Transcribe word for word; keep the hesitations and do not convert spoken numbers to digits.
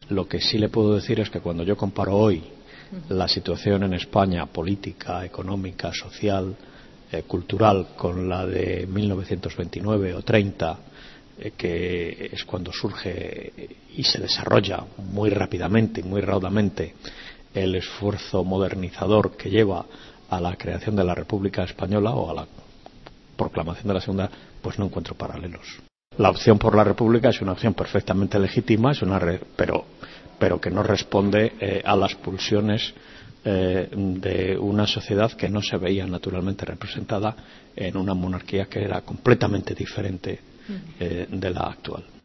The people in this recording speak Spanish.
Lo que sí le puedo decir es que cuando yo comparo hoy la situación en España, política, económica, social, eh, cultural, con la de mil novecientos veintinueve o treinta, eh, que es cuando surge y se desarrolla muy rápidamente y muy raudamente el esfuerzo modernizador que lleva a la creación de la República Española o a la proclamación de la Segunda, pues no encuentro paralelos. La opción por la República es una opción perfectamente legítima, es una re, pero pero que no responde eh, a las pulsiones eh, de una sociedad que no se veía naturalmente representada en una monarquía que era completamente diferente eh, de la actual.